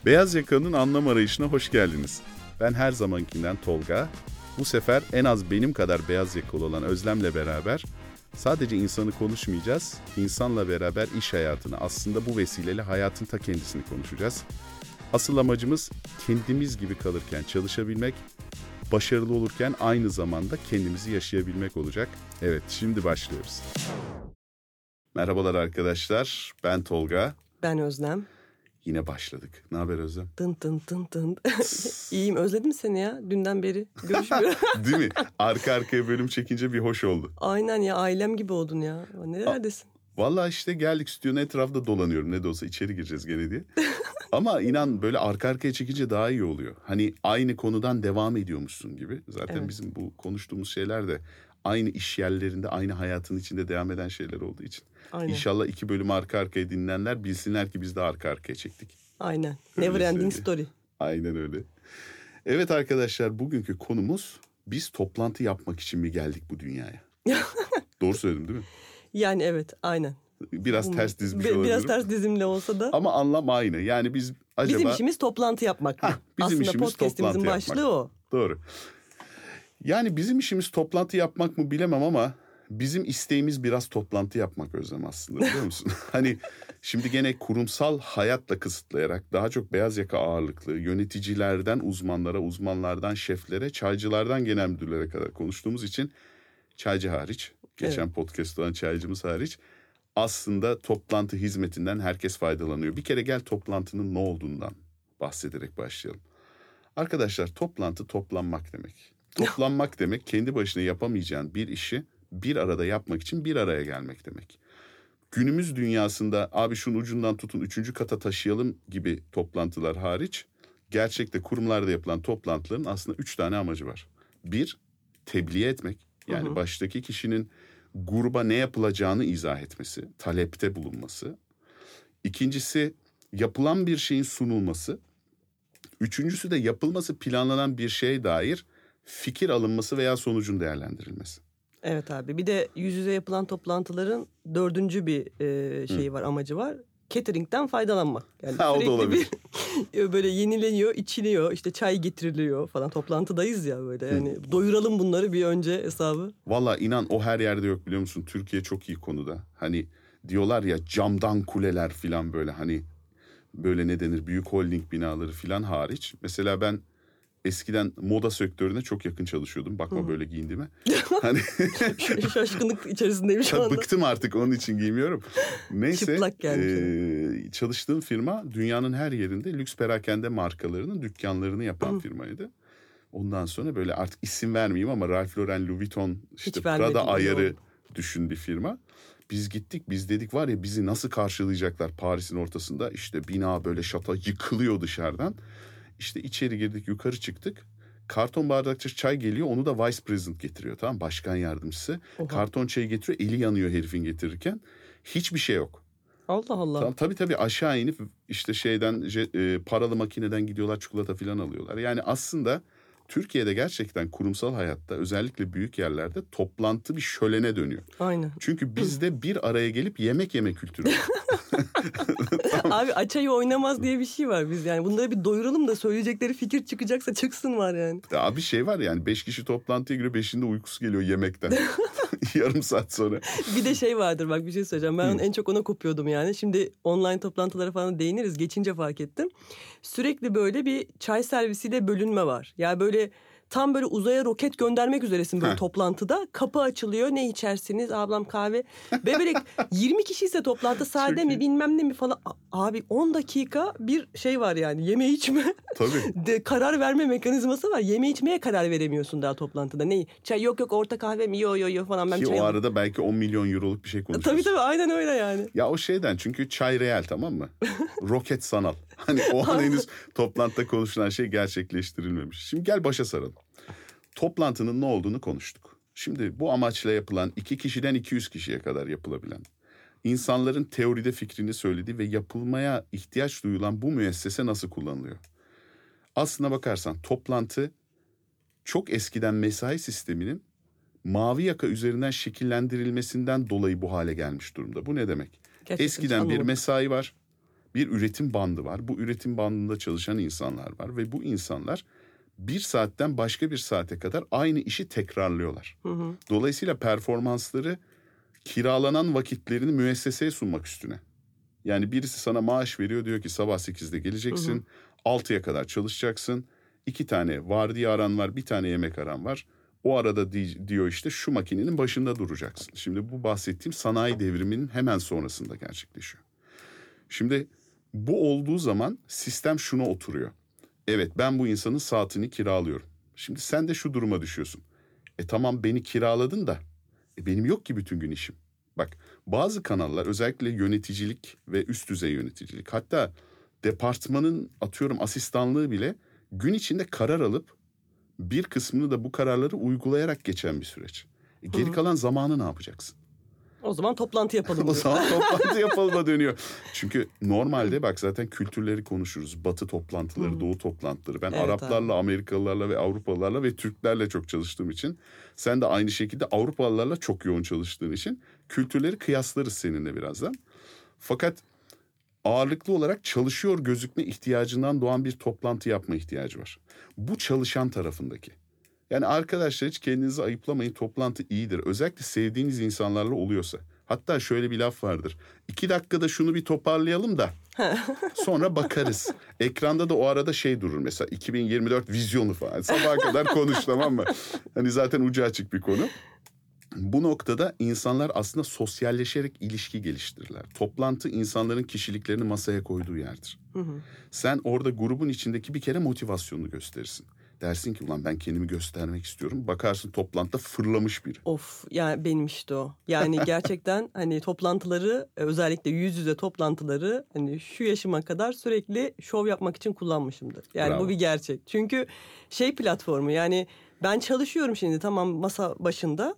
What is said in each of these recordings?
Beyaz Yaka'nın anlam arayışına hoş geldiniz. Ben her zamankinden Tolga. Bu sefer en az benim kadar beyaz yakalı olan Özlem'le beraber sadece insanı konuşmayacağız, insanla beraber iş hayatını, aslında bu vesileyle hayatın ta kendisini konuşacağız. Asıl amacımız kendimiz gibi kalırken çalışabilmek, başarılı olurken aynı zamanda kendimizi yaşayabilmek olacak. Evet, şimdi başlıyoruz. Merhabalar arkadaşlar, ben Tolga. Ben Özlem. Yine başladık. Ne haber Özlem? Tın tın tın tın. İyiyim, özledim seni ya. Dünden beri görüşmüyoruz. Değil mi? Arka arkaya bölüm çekince bir hoş oldu. Aynen ya, ailem gibi oldun ya. Nerelerdesin? Vallahi işte geldik, stüdyonun etrafında dolanıyorum. Ne de olsa içeri gireceğiz gene diye. Ama inan böyle arka arkaya çekince daha iyi oluyor. Hani aynı konudan devam ediyormuşsun gibi. Zaten evet. Bizim bu konuştuğumuz şeyler de aynı iş yerlerinde, aynı hayatın içinde devam eden şeyler olduğu için. Aynen. İnşallah 2 bölüm arka arkaya dinleyenler bilsinler ki biz de arka arkaya çektik. Aynen. Never ending story. Aynen öyle. Evet arkadaşlar, bugünkü konumuz biz toplantı yapmak için mi geldik bu dünyaya? Doğru söyledim değil mi? Yani evet, aynen. Biraz ters dizmiş olabilirim. Biraz ters dizimle olsa da. Ama anlam aynı. Yani biz acaba... Bizim işimiz toplantı yapmak mı? Bizim aslında podcast'imizin başlığı o. Doğru. Yani bizim işimiz toplantı yapmak mı bilemem ama bizim isteğimiz biraz toplantı yapmak Özlem aslında, biliyor musun? Hani şimdi gene kurumsal hayatla kısıtlayarak daha çok beyaz yaka ağırlıklı yöneticilerden uzmanlara, uzmanlardan şeflere, çaycılardan genel müdürlere kadar konuştuğumuz için çaycı hariç, geçen podcast olan çaycımız hariç aslında toplantı hizmetinden herkes faydalanıyor. Bir kere gel toplantının ne olduğundan bahsederek başlayalım. Arkadaşlar, toplantı toplanmak demek. Toplanmak demek kendi başına yapamayacağın bir işi bir arada yapmak için bir araya gelmek demek. Günümüz dünyasında abi şunun ucundan tutun 3. kata taşıyalım gibi toplantılar hariç gerçekte kurumlarda yapılan toplantıların aslında 3 tane amacı var. 1, tebliğ etmek. Yani baştaki kişinin gruba ne yapılacağını izah etmesi, talepte bulunması. 2'ncisi yapılan bir şeyin sunulması. 3'üncüsü de yapılması planlanan bir şeye dair fikir alınması veya sonucun değerlendirilmesi. Evet abi, bir de yüz yüze yapılan toplantıların 4. bir şeyi var, amacı var. Catering'den faydalanmak. Yani o da olabilir. Böyle yenileniyor, içiliyor, işte çay getiriliyor falan, toplantıdayız ya böyle. Yani doyuralım bunları bir önce hesabı. Valla inan o her yerde yok, biliyor musun? Türkiye çok iyi konuda. Hani diyorlar ya, camdan kuleler falan, böyle hani böyle ne denir, büyük holding binaları falan hariç. Mesela ben eskiden moda sektörüne çok yakın çalışıyordum. Bakma böyle giyindiğime. Hani şaşkınlık içerisindeyim şu anda. Bıktım artık, onun için giymiyorum. Neyse, çıplak gelmiş. Çalıştığım firma dünyanın her yerinde lüks perakende markalarının dükkanlarını yapan firmaydı. Ondan sonra böyle artık isim vermeyeyim ama Ralph Lauren, Louis Vuitton, işte Prada ayarı düşün bir firma. Biz gittik, biz dedik var ya bizi nasıl karşılayacaklar Paris'in ortasında, işte bina böyle şata yıkılıyor dışarıdan. İşte içeri girdik, yukarı çıktık. Karton bardakça çay geliyor, onu da vice president getiriyor, tamam, başkan yardımcısı. Oha. Karton çayı getiriyor, eli yanıyor herifin getirirken. Hiçbir şey yok. Allah Allah. Tabii aşağı inip işte şeyden paralı makineden gidiyorlar, çikolata falan alıyorlar. Yani aslında Türkiye'de gerçekten kurumsal hayatta, özellikle büyük yerlerde toplantı bir şölene dönüyor. Aynen. Çünkü bizde bir araya gelip yemek yeme kültürü var. Tamam. Abi açayı oynamaz diye bir şey var biz yani. Bunları bir doyuralım da söyleyecekleri fikir çıkacaksa çıksın var yani. Abi şey var yani, 5 kişi toplantıya giriyor, 5'inde uykusu geliyor yemekten. Yarım saat sonra. Bir de şey vardır, bak bir şey söyleyeceğim. Ben en çok ona kopuyordum yani. Şimdi online toplantılara falan değiniriz. Geçince fark ettim. Sürekli böyle bir çay servisiyle bölünme var. Yani böyle tam böyle uzaya roket göndermek üzeresin böyle toplantıda. Kapı açılıyor. Ne içersiniz? Ablam kahve. Ve böyle 20 kişi ise toplantı, sade mi bilmem ne mi falan. Abi 10 dakika bir şey var yani. Yeme içme. Tabii. Karar verme mekanizması var. Yeme içmeye karar veremiyorsun daha toplantıda. Ne? Çay yok orta kahve mi? Yo falan. Ben ki o arada belki 10 milyon euroluk bir şey konuşuyoruz. Tabii aynen öyle yani. Ya o şeyden, çünkü çay real, tamam mı? Roket sanal. Hani o an henüz toplantıda konuşulan şey gerçekleştirilmemiş. Şimdi gel başa saralım. Toplantının ne olduğunu konuştuk. Şimdi bu amaçla yapılan 2 kişiden 200 kişiye kadar yapılabilen, insanların teoride fikrini söylediği ve yapılmaya ihtiyaç duyulan bu müessese nasıl kullanılıyor? Aslına bakarsan toplantı çok eskiden mesai sisteminin mavi yaka üzerinden şekillendirilmesinden dolayı bu hale gelmiş durumda. Bu ne demek? Gerçekten eskiden bir mesai var. bir üretim bandı var. Bu üretim bandında çalışan insanlar var ve bu insanlar bir saatten başka bir saate kadar aynı işi tekrarlıyorlar. Dolayısıyla performansları kiralanan vakitlerini müesseseye sunmak üstüne. Yani birisi sana maaş veriyor, diyor ki sabah 8'de geleceksin, 6'ya kadar çalışacaksın. 2 tane vardiya aran var, 1 tane yemek aran var. O arada diyor işte şu makinenin başında duracaksın. Şimdi bu bahsettiğim sanayi devriminin hemen sonrasında gerçekleşiyor. Şimdi bu olduğu zaman sistem şuna oturuyor. Evet, ben bu insanın saatini kiralıyorum. Şimdi sen de şu duruma düşüyorsun. Tamam, beni kiraladın da benim yok ki bütün gün işim. Bak, bazı kanallar özellikle yöneticilik ve üst düzey yöneticilik, hatta departmanın atıyorum asistanlığı bile gün içinde karar alıp bir kısmını da bu kararları uygulayarak geçen bir süreç. Geri kalan zamanı ne yapacaksın? O zaman toplantı yapalım. O zaman toplantı yapalım'a dönüyor. Çünkü normalde bak zaten kültürleri konuşuruz. Batı toplantıları, Doğu toplantıları. Ben evet, Araplarla, Amerikalılarla ve Avrupalılarla ve Türklerle çok çalıştığım için, sen de aynı şekilde Avrupalılarla çok yoğun çalıştığın için kültürleri kıyaslarız seninle birazdan. Fakat ağırlıklı olarak çalışıyor gözükme ihtiyacından doğan bir toplantı yapma ihtiyacı var. Bu çalışan tarafındaki. Yani arkadaşlar hiç kendinizi ayıplamayın, toplantı iyidir. Özellikle sevdiğiniz insanlarla oluyorsa. Hatta şöyle bir laf vardır. 2 dakikada şunu bir toparlayalım da sonra bakarız. Ekranda da o arada şey durur mesela, 2024 vizyonu falan. Sabaha kadar konuş, tamam mı? Hani zaten ucu açık bir konu. Bu noktada insanlar aslında sosyalleşerek ilişki geliştirirler. Toplantı insanların kişiliklerini masaya koyduğu yerdir. Sen orada grubun içindeki bir kere motivasyonunu gösterirsin. Dersin ki ulan ben kendimi göstermek istiyorum. Bakarsın toplantıda fırlamış biri. Of, yani benim işte o. Yani gerçekten hani toplantıları, özellikle yüz yüze toplantıları hani şu yaşıma kadar sürekli şov yapmak için kullanmışımdır. Yani bravo, bu bir gerçek. Çünkü platformu, yani ben çalışıyorum şimdi, tamam, masa başında.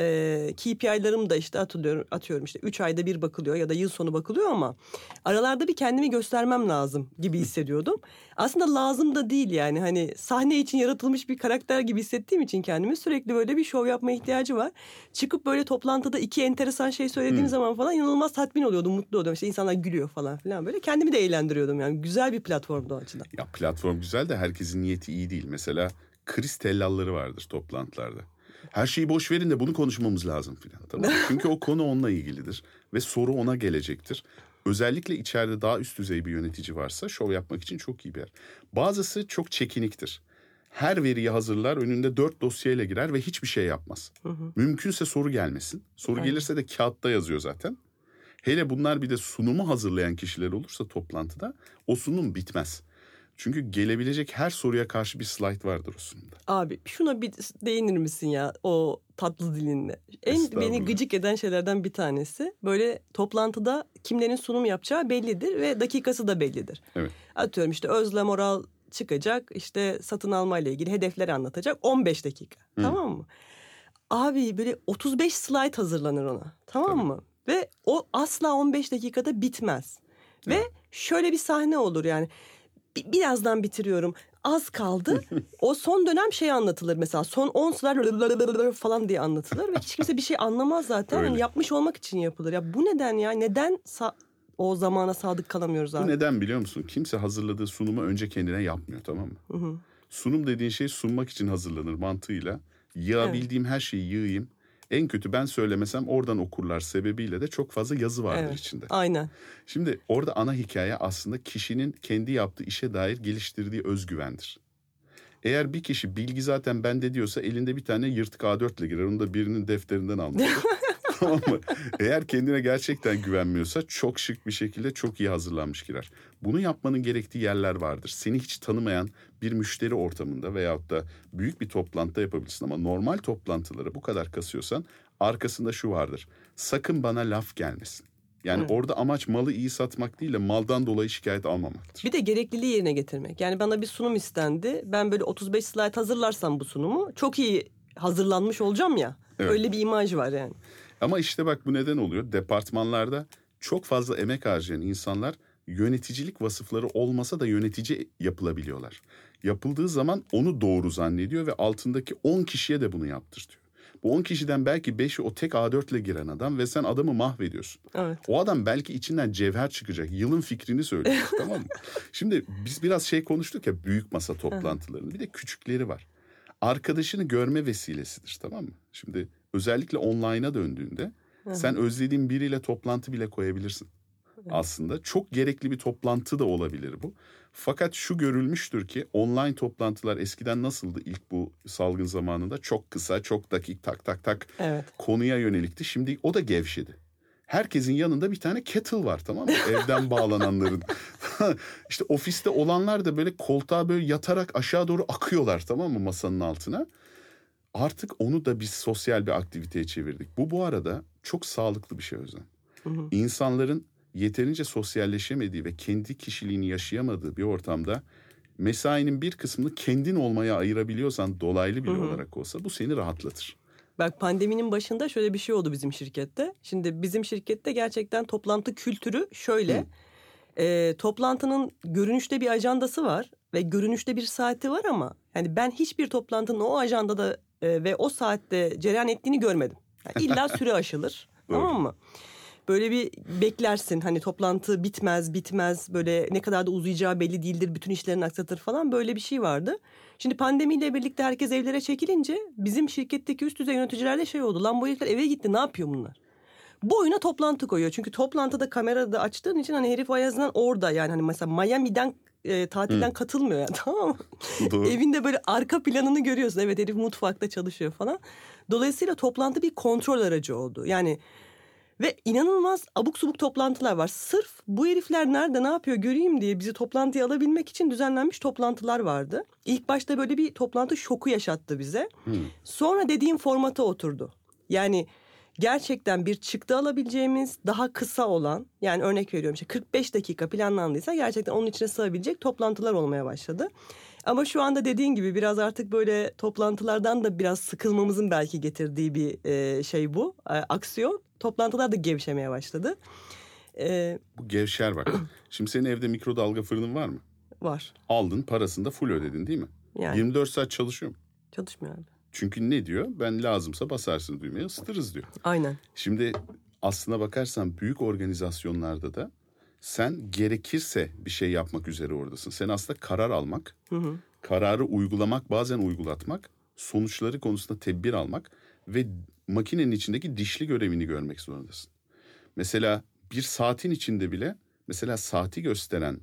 KPI'larım da işte atıyorum işte 3 ayda bir bakılıyor ya da yıl sonu bakılıyor ama aralarda bir kendimi göstermem lazım gibi hissediyordum. Aslında lazım da değil, yani hani sahne için yaratılmış bir karakter gibi hissettiğim için kendimi sürekli böyle bir şov yapma ihtiyacı var. Çıkıp böyle toplantıda 2 enteresan şey söylediğim zaman falan inanılmaz tatmin oluyordum, mutlu oluyordum. İşte insanlar gülüyor falan filan, böyle kendimi de eğlendiriyordum, yani güzel bir platformdu o açıdan. Ya platform güzel de herkesin niyeti iyi değil. Mesela kriz tellalları vardır toplantılarda. Her şeyi boş verin de bunu konuşmamız lazım filan. Tamam. Çünkü o konu onunla ilgilidir ve soru ona gelecektir. Özellikle içeride daha üst düzey bir yönetici varsa şov yapmak için çok iyi bir yer. Bazısı çok çekiniktir. Her veriyi hazırlar, önünde 4 dosyayla girer ve hiçbir şey yapmaz. Mümkünse soru gelmesin. Soru gelirse de kağıtta yazıyor zaten. Hele bunlar bir de sunumu hazırlayan kişiler olursa toplantıda o sunum bitmez. Çünkü gelebilecek her soruya karşı bir slide vardır o sunumda. Abi şuna bir değinir misin ya, o tatlı dilinle? En beni gıcık eden şeylerden bir tanesi, böyle toplantıda kimlerin sunum yapacağı bellidir ve dakikası da bellidir. Evet. Atıyorum işte Özlem Oral çıkacak, işte satın almayla ilgili hedefleri anlatacak, 15 dakika. Tamam mı? Abi böyle 35 slide hazırlanır ona. Tamam mı? Ve o asla 15 dakikada bitmez. Ve şöyle bir sahne olur yani. Birazdan bitiriyorum, az kaldı. O son dönem anlatılır mesela. Son 10 slide falan diye anlatılır. Ve hiç kimse bir şey anlamaz zaten. Yani yapmış olmak için yapılır. Ya bu neden ya? Neden o zamana sadık kalamıyoruz abi? Bu neden biliyor musun? Kimse hazırladığı sunumu önce kendine yapmıyor, tamam mı? Sunum dediğin şey sunmak için hazırlanır mantığıyla. Yığabildiğim her şeyi yığayım. En kötü ben söylemesem oradan okurlar sebebiyle de çok fazla yazı vardır içinde. Aynen. Şimdi orada ana hikaye aslında kişinin kendi yaptığı işe dair geliştirdiği özgüvendir. Eğer bir kişi bilgi zaten bende diyorsa elinde bir tane yırtık A4 ile girer. Onu da birinin defterinden almıştır. Tamam mı? Eğer kendine gerçekten güvenmiyorsa çok şık bir şekilde çok iyi hazırlanmış girer. Bunu yapmanın gerektiği yerler vardır. Seni hiç tanımayan bir müşteri ortamında veyahut da büyük bir toplantıda yapabilirsin. Ama normal toplantıları bu kadar kasıyorsan arkasında şu vardır. Sakın bana laf gelmesin. Yani orada amaç malı iyi satmak değil de maldan dolayı şikayet almamaktır. Bir de gerekliliği yerine getirmek. Yani bana bir sunum istendi. Ben böyle 35 slide hazırlarsam bu sunumu çok iyi hazırlanmış olacağım ya. Evet. Öyle bir imaj var yani. Ama işte bak bu neden oluyor? Departmanlarda çok fazla emek harcayan insanlar yöneticilik vasıfları olmasa da yönetici yapılabiliyorlar. Yapıldığı zaman onu doğru zannediyor ve altındaki 10 kişiye de bunu yaptırtıyor. Bu 10 kişiden belki 5'i o tek A4 ile giren adam ve sen adamı mahvediyorsun. Evet. O adam belki içinden cevher çıkacak. Yılın fikrini söylüyor. Tamam mı? Şimdi biz biraz konuştuk ya, büyük masa toplantılarını. Bir de küçükleri var. Arkadaşını görme vesilesidir, tamam mı? Şimdi özellikle online'a döndüğünde sen özlediğin biriyle toplantı bile koyabilirsin. Aslında çok gerekli bir toplantı da olabilir bu. Fakat şu görülmüştür ki online toplantılar eskiden nasıldı ilk bu salgın zamanında? Çok kısa, çok dakik, tak konuya yönelikti. Şimdi o da gevşedi. Herkesin yanında bir tane kettle var, tamam mı? Evden bağlananların. İşte ofiste olanlar da böyle koltuğa böyle yatarak aşağı doğru akıyorlar, tamam mı, masanın altına. Artık onu da biz sosyal bir aktiviteye çevirdik. Bu arada çok sağlıklı bir şey Özlem. İnsanların yeterince sosyalleşemediği ve kendi kişiliğini yaşayamadığı bir ortamda mesainin bir kısmını kendin olmaya ayırabiliyorsan, dolaylı bile olarak olsa, bu seni rahatlatır. Bak, pandeminin başında şöyle bir şey oldu bizim şirkette. Şimdi bizim şirkette gerçekten toplantı kültürü şöyle. Toplantının görünüşte bir ajandası var ve görünüşte bir saati var ama yani ben hiçbir toplantının o ajandada ve o saatte cereyan ettiğini görmedim. Yani illa süre aşılır. Tamam mı? Böyle bir beklersin, hani toplantı bitmez böyle ne kadar da uzayacağı belli değildir, bütün işlerini aksatır falan, böyle bir şey vardı. Şimdi pandemiyle birlikte herkes evlere çekilince bizim şirketteki üst düzey yöneticilerle oldu. Lan bu herifler eve gitti, ne yapıyor bunlar? Boyuna toplantı koyuyor. Çünkü toplantıda kamerada açtığın için hani herif en azından orada, yani hani mesela Miami'den tatilden katılmıyor yani, tamam mı? Evinde böyle arka planını görüyorsun. Evet, herif mutfakta çalışıyor falan. Dolayısıyla toplantı bir kontrol aracı oldu. Yani ve inanılmaz abuk subuk toplantılar var. Sırf bu herifler nerede ne yapıyor göreyim diye bizi toplantıya alabilmek için düzenlenmiş toplantılar vardı. İlk başta böyle bir toplantı şoku yaşattı bize. Sonra dediğim formata oturdu. Yani gerçekten bir çıktı alabileceğimiz, daha kısa olan, yani örnek veriyorum işte 45 dakika planlandıysa gerçekten onun içine sığabilecek toplantılar olmaya başladı. Ama şu anda dediğin gibi biraz artık böyle toplantılardan da biraz sıkılmamızın belki getirdiği bir bu aksiyon. Toplantılar da gevşemeye başladı. Bu gevşer bak. Şimdi senin evde mikrodalga fırının var mı? Var. Aldın, parasını da full ödedin değil mi? Yani. 24 saat çalışıyor mu? Çalışmıyor abi. Çünkü ne diyor? Ben lazımsa basarsın düğmeye, ısıtırız diyor. Aynen. Şimdi aslına bakarsan büyük organizasyonlarda da sen gerekirse bir şey yapmak üzere oradasın. Sen aslında karar almak, kararı uygulamak, bazen uygulatmak, sonuçları konusunda tedbir almak ve makinenin içindeki dişli görevini görmek zorundasın. Mesela bir saatin içinde bile mesela saati gösteren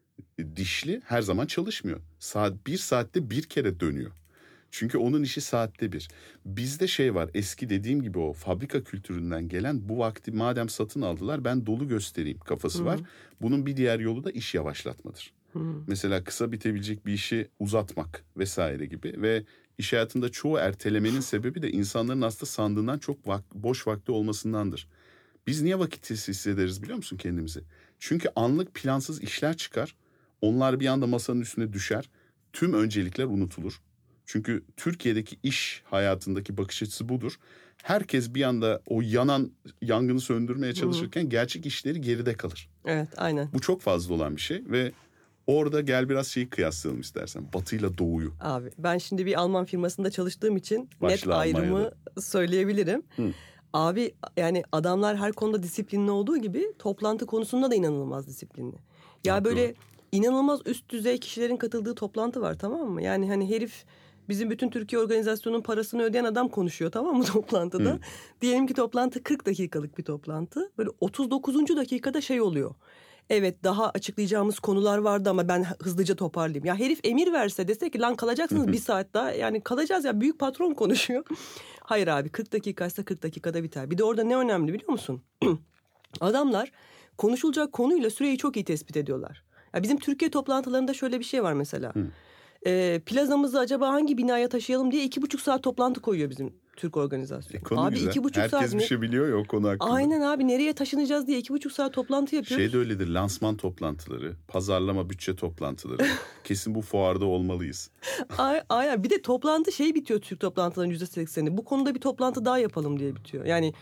dişli her zaman çalışmıyor. Bir saatte bir kere dönüyor. Çünkü onun işi saatte bir. Bizde var, eski dediğim gibi o fabrika kültüründen gelen, bu vakti madem satın aldılar ben dolu göstereyim kafası var. Bunun bir diğer yolu da iş yavaşlatmadır. Mesela kısa bitebilecek bir işi uzatmak vesaire gibi ve iş hayatında çoğu ertelemenin sebebi de insanların aslında sandığından çok boş vakti olmasındandır. Biz niye vakitsiz hissederiz biliyor musun kendimizi? Çünkü anlık plansız işler çıkar. Onlar bir anda masanın üstüne düşer. Tüm öncelikler unutulur. Çünkü Türkiye'deki iş hayatındaki bakış açısı budur. Herkes bir anda o yangını söndürmeye çalışırken gerçek işleri geride kalır. Evet, aynen. Bu çok fazla olan bir şey ve orada gel biraz kıyaslayalım istersen. Batı'yla Doğu'yu. Abi ben şimdi bir Alman firmasında çalıştığım için net ayrımı söyleyebilirim. Abi yani adamlar her konuda disiplinli olduğu gibi toplantı konusunda da inanılmaz disiplinli. Ya böyle inanılmaz üst düzey kişilerin katıldığı toplantı var, tamam mı? Yani hani herif bizim bütün Türkiye organizasyonunun parasını ödeyen adam konuşuyor, tamam mı, toplantıda? Diyelim ki toplantı 40 dakikalık bir toplantı. Böyle 39. dakikada oluyor. Evet, daha açıklayacağımız konular vardı ama ben hızlıca toparlayayım. Ya herif emir verse, dese ki lan kalacaksınız bir saat daha. Yani kalacağız ya, büyük patron konuşuyor. Hayır abi, 40 dakikaysa 40 dakikada biter. Bir de orada ne önemli biliyor musun? Adamlar konuşulacak konuyla süreyi çok iyi tespit ediyorlar. Ya bizim Türkiye toplantılarında şöyle bir şey var mesela. Plazamızı acaba hangi binaya taşıyalım diye 2,5 saat toplantı koyuyor bizim Türk organizasyonu. Abi güzel. 2,5 saat. Herkes bir şey biliyor ya o konu hakkında. Aynen abi, nereye taşınacağız diye 2,5 saat toplantı yapıyoruz. De öyledir, lansman toplantıları, pazarlama bütçe toplantıları. Kesin bu fuarda olmalıyız. Aynen, bir de toplantı bitiyor Türk toplantılarının %80'i. Bu konuda bir toplantı daha yapalım diye bitiyor. Yani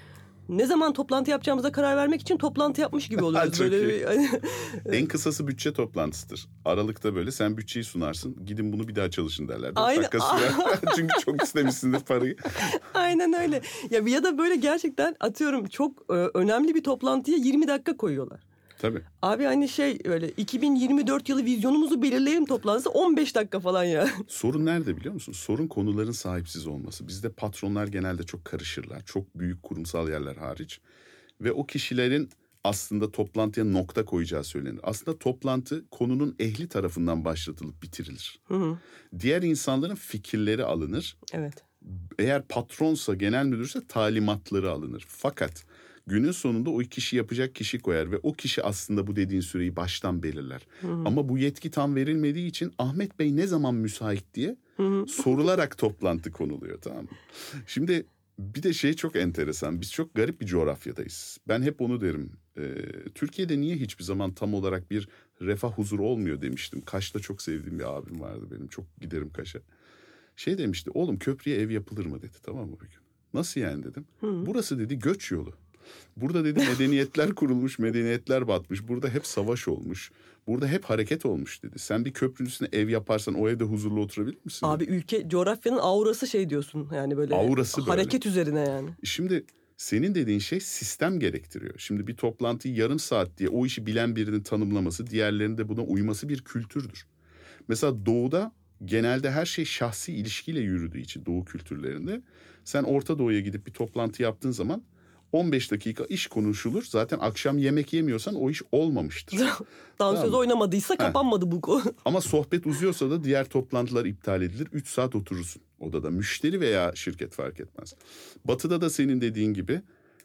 ne zaman toplantı yapacağımıza karar vermek için toplantı yapmış gibi oluyoruz. Böyle En kısası bütçe toplantısıdır. Aralıkta böyle sen bütçeyi sunarsın. Gidin bunu bir daha çalışın derler. 4 Aynen. dakika sürer. Çünkü çok istemişsindir parayı. Aynen öyle. Ya da böyle gerçekten atıyorum çok önemli bir toplantıya 20 dakika koyuyorlar. Tabii. Abi hani öyle 2024 yılı vizyonumuzu belirleyelim toplantısı 15 dakika falan ya. Sorun nerede biliyor musun? Sorun konuların sahipsiz olması. Bizde patronlar genelde çok karışırlar. Çok büyük kurumsal yerler hariç. Ve o kişilerin aslında toplantıya nokta koyacağı söylenir. Aslında toplantı konunun ehli tarafından başlatılıp bitirilir. Hı. Diğer insanların fikirleri alınır. Evet. Eğer patronsa, genel müdürse talimatları alınır. Fakat günün sonunda o kişi yapacak kişi koyar ve o kişi aslında bu dediğin süreyi baştan belirler. Ama bu yetki tam verilmediği için Ahmet Bey ne zaman müsait diye sorularak toplantı konuluyor, tamam mı? Şimdi bir de çok enteresan. Biz çok garip bir coğrafyadayız. Ben hep onu derim. Türkiye'de niye hiçbir zaman tam olarak bir refah huzuru olmuyor demiştim. Kaş'ta çok sevdiğim bir abim vardı benim. Çok giderim Kaş'a. Demişti, oğlum köprüye ev yapılır mı dedi, tamam mı bir gün. Nasıl yani dedim. Burası dedi göç yolu. Burada dedi medeniyetler kurulmuş, medeniyetler batmış. Burada hep savaş olmuş. Burada hep hareket olmuş dedi. Sen bir köprünün üstüne ev yaparsan o evde huzurlu oturabilir misin? Abi ülke coğrafyanın aurası diyorsun. Yani böyle aurası hareket böyle. Üzerine yani. Şimdi senin dediğin şey sistem gerektiriyor. Şimdi bir toplantıyı yarım saat diye o işi bilen birinin tanımlaması, diğerlerinin de buna uyması bir kültürdür. Mesela Doğu'da genelde her şey şahsi ilişkiyle yürüdüğü için Doğu kültürlerinde sen Orta Doğu'ya gidip bir toplantı yaptığın zaman 15 dakika iş konuşulur. Zaten akşam yemek yemiyorsan o iş olmamıştır. Dansöz oynamadıysa kapanmadı bu konu. Ama sohbet uzuyorsa da diğer toplantılar iptal edilir. 3 saat oturursun odada. Müşteri veya şirket fark etmez. Batı'da da senin dediğin gibi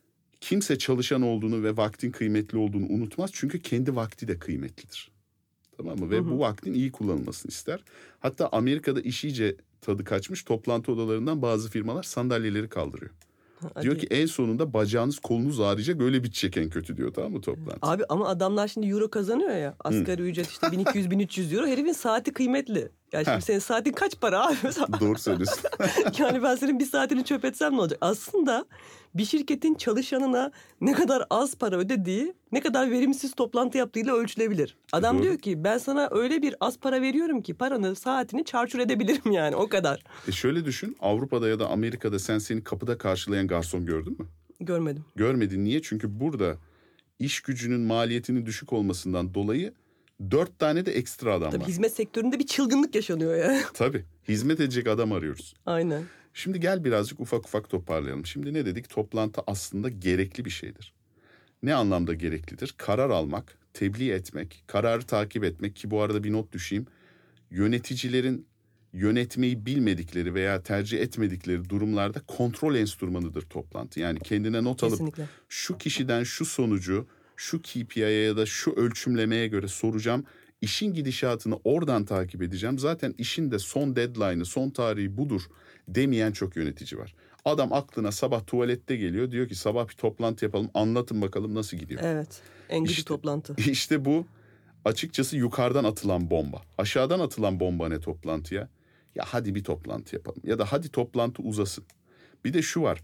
kimse çalışan olduğunu ve vaktin kıymetli olduğunu unutmaz. Çünkü kendi vakti de kıymetlidir. Tamam mı? Ve bu vaktin iyi kullanılmasını ister. Hatta Amerika'da iş iyice tadı kaçmış. Toplantı odalarından bazı firmalar sandalyeleri kaldırıyor. Hadi. Diyor ki en sonunda bacağınız kolunuz ağrıyacak, öyle bitecek en kötü diyor, tamam mı toplantı? Abi ama adamlar şimdi euro kazanıyor ya. Asgari ücret işte 1200-1300 euro. Herifin saati kıymetli. Yani şimdi senin saatin kaç para abi? Doğru söylüyorsun. Yani ben senin bir saatini çöp etsem ne olacak? Aslında bir şirketin çalışanına ne kadar az para ödediği, ne kadar verimsiz toplantı yaptığıyla ölçülebilir. Adam Doğru. diyor ki ben sana öyle bir az para veriyorum ki paranı, saatini çarçur edebilirim yani, o kadar. Şöyle düşün, Avrupa'da ya da Amerika'da sen seni kapıda karşılayan garson gördün mü? Görmedim. Görmedin. Niye? Çünkü burada iş gücünün maliyetinin düşük olmasından dolayı 4 tane de ekstra adam Tabii var. hizmet sektöründe bir çılgınlık yaşanıyor ya. Tabii. Hizmet edecek adam arıyoruz. Aynen. Şimdi gel birazcık ufak ufak toparlayalım. Şimdi ne dedik? Toplantı aslında gerekli bir şeydir. Ne anlamda gereklidir? Karar almak, tebliğ etmek, kararı takip etmek, ki bu arada bir not düşeyim. Yöneticilerin yönetmeyi bilmedikleri veya tercih etmedikleri durumlarda kontrol enstrümanıdır toplantı. Yani kendine not alıp Kesinlikle. şu kişiden şu sonucu, şu KPI'ye ya da şu ölçümlemeye göre soracağım. İşin gidişatını oradan takip edeceğim. Zaten işin de son deadline'ı, son tarihi budur demeyen çok yönetici var. Adam aklına sabah tuvalette geliyor. Diyor ki sabah bir toplantı yapalım, anlatın bakalım nasıl gidiyor. Evet. En güçlü toplantı. İşte bu açıkçası yukarıdan atılan bomba. Aşağıdan atılan bomba ne toplantıya? Ya hadi bir toplantı yapalım. Ya da hadi toplantı uzasın. Bir de şu var.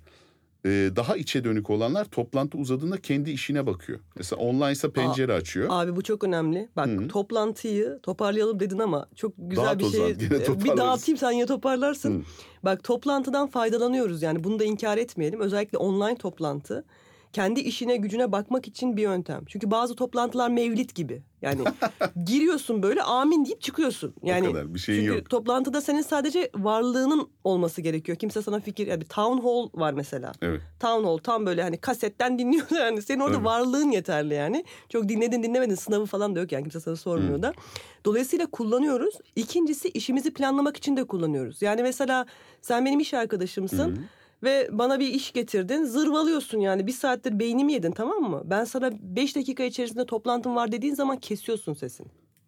Daha içe dönük olanlar toplantı uzadığında kendi işine bakıyor. Mesela online'sa pencere açıyor. Abi bu çok önemli. Bak toplantıyı toparlayalım dedin ama çok güzel Dağıt bir o zaman, şey. gene toparlarız. Bir dağıtayım, sen yine toparlarsın. Bak toplantıdan faydalanıyoruz yani, bunu da inkar etmeyelim. Özellikle online toplantı kendi işine gücüne bakmak için bir yöntem. Çünkü bazı toplantılar mevlit gibi. Yani giriyorsun böyle amin deyip çıkıyorsun. Yani o kadar, bir şeyin çünkü yok. toplantıda senin sadece varlığının olması gerekiyor. Kimse sana fikir, yani bir town hall var mesela. Evet. Town hall tam böyle hani kasetten dinliyorsun yani. Senin orada varlığın yeterli yani. Çok dinledin dinlemedin, sınavı falan da yok yani, kimse sana sormuyor da. Dolayısıyla kullanıyoruz. İkincisi, işimizi planlamak için de kullanıyoruz. Yani mesela sen benim iş arkadaşımsın. Ve bana bir iş getirdin, zırvalıyorsun yani, bir saattir beynimi yedin, tamam mı? Ben sana 5 dakika içerisinde toplantım var dediğin zaman kesiyorsun sesini.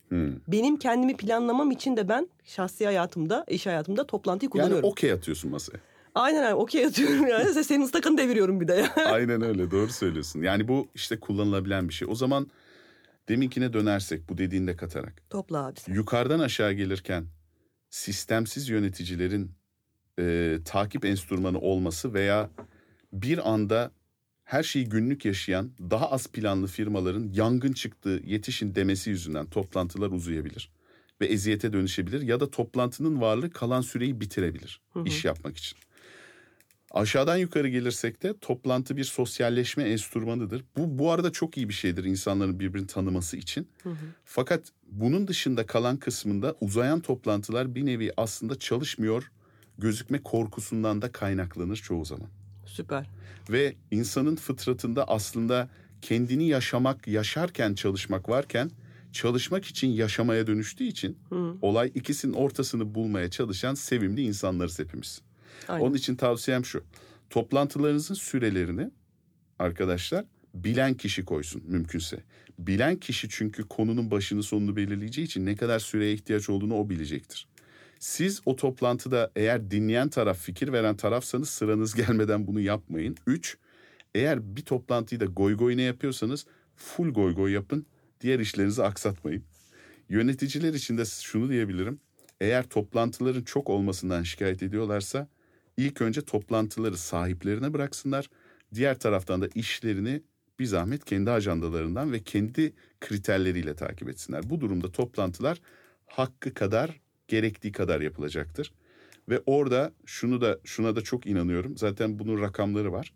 Benim kendimi planlamam için de ben şahsi hayatımda, iş hayatımda toplantıyı kullanıyorum. Yani okey atıyorsun masaya. Aynen öyle, okey atıyorum yani. Senin ıstakanı deviriyorum bir de ya. Aynen öyle, doğru söylüyorsun. Yani bu işte kullanılabilen bir şey. O zaman deminkine dönersek, bu dediğinde katarak. Topla abi sen. Yukarıdan aşağı gelirken sistemsiz yöneticilerin takip enstrümanı olması veya bir anda her şeyi günlük yaşayan, daha az planlı firmaların yangın çıktı, yetişin demesi yüzünden toplantılar uzayabilir ve eziyete dönüşebilir ya da toplantının varlığı kalan süreyi bitirebilir iş yapmak için. Aşağıdan yukarı gelirsek de toplantı bir sosyalleşme enstrümanıdır. Bu arada çok iyi bir şeydir insanların birbirini tanıması için. Fakat bunun dışında kalan kısmında uzayan toplantılar bir nevi aslında çalışmıyor gözükme korkusundan da kaynaklanır çoğu zaman. Süper. Ve insanın fıtratında aslında kendini yaşarken çalışmak varken çalışmak için yaşamaya dönüştüğü için olay ikisinin ortasını bulmaya çalışan sevimli insanlarız hepimiz. Aynen. Onun için tavsiyem şu. Toplantılarınızın sürelerini arkadaşlar bilen kişi koysun mümkünse. Bilen kişi çünkü konunun başını sonunu belirleyeceği için ne kadar süreye ihtiyaç olduğunu o bilecektir. Siz o toplantıda eğer dinleyen taraf, fikir veren tarafsanız sıranız gelmeden bunu yapmayın. 3, eğer bir toplantıyı da goy goy ne yapıyorsanız full goy goy yapın. Diğer işlerinizi aksatmayın. Yöneticiler için de şunu diyebilirim. Eğer toplantıların çok olmasından şikayet ediyorlarsa ilk önce toplantıları sahiplerine bıraksınlar. Diğer taraftan da işlerini bir zahmet kendi ajandalarından ve kendi kriterleriyle takip etsinler. Bu durumda toplantılar hakkı kadar, gerektiği kadar yapılacaktır. Ve orada şuna da çok inanıyorum. Zaten bunun rakamları var.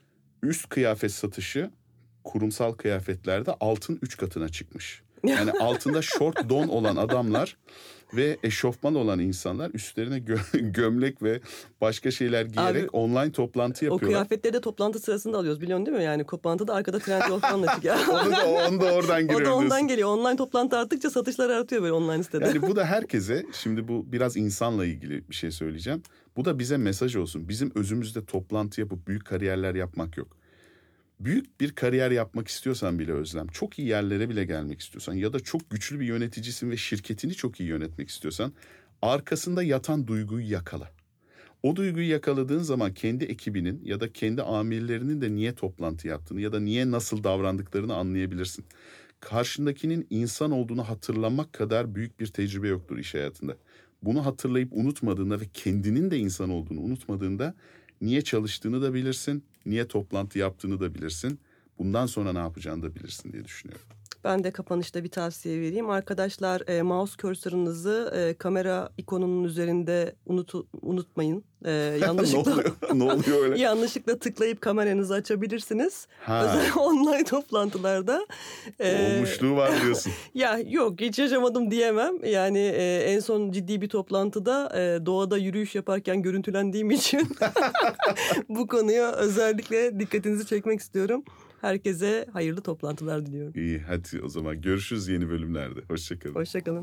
Üst kıyafet satışı kurumsal kıyafetlerde altın 3 katına çıkmış. Yani altında şort don olan adamlar ve eşofman olan insanlar üstlerine gömlek ve başka şeyler giyerek online toplantı yapıyorlar. O kıyafetleri de toplantı sırasında alıyoruz biliyorsun değil mi? Yani toplantıda arkada Trendyol falan da çıkıyor. Onu da oradan giriyor. O da ondan geliyor. Online toplantı arttıkça satışlar artıyor böyle online sitede. Yani bu da herkese, şimdi bu biraz insanla ilgili bir şey söyleyeceğim. Bu da bize mesaj olsun. Bizim özümüzde toplantı yapıp büyük kariyerler yapmak yok. Büyük bir kariyer yapmak istiyorsan bile Özlem, çok iyi yerlere bile gelmek istiyorsan ya da çok güçlü bir yöneticisin ve şirketini çok iyi yönetmek istiyorsan arkasında yatan duyguyu yakala. O duyguyu yakaladığın zaman kendi ekibinin ya da kendi amirlerinin de niye toplantı yaptığını ya da niye nasıl davrandıklarını anlayabilirsin. Karşındakinin insan olduğunu hatırlamak kadar büyük bir tecrübe yoktur iş hayatında. Bunu hatırlayıp unutmadığında ve kendinin de insan olduğunu unutmadığında niye çalıştığını da bilirsin, niye toplantı yaptığını da bilirsin. Bundan sonra ne yapacağını da bilirsin diye düşünüyorum. Ben de kapanışta bir tavsiye vereyim. Arkadaşlar mouse cursor'ınızı kamera ikonunun üzerinde unutmayın. Yanlışlıkla ne oluyor öyle? Yanlışlıkla tıklayıp kameranızı açabilirsiniz. Özel online toplantılarda. Olmuşluğu var diyorsun. Ya yok, hiç yaşamadım diyemem. Yani en son ciddi bir toplantıda doğada yürüyüş yaparken görüntülendiğim için bu konuya özellikle dikkatinizi çekmek istiyorum. Herkese hayırlı toplantılar diliyorum. İyi, hadi o zaman görüşürüz yeni bölümlerde. Hoşçakalın. Hoşçakalın.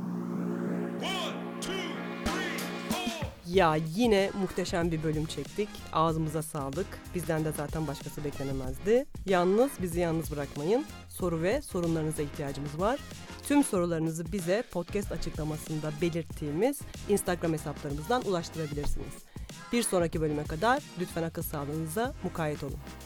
Ya yine muhteşem bir bölüm çektik. Ağzımıza sağlık. Bizden de zaten başkası beklenemezdi. Yalnız bizi yalnız bırakmayın. Soru ve sorunlarınıza ihtiyacımız var. Tüm sorularınızı bize podcast açıklamasında belirttiğimiz Instagram hesaplarımızdan ulaştırabilirsiniz. Bir sonraki bölüme kadar lütfen akıl sağlığınıza mukayyet olun.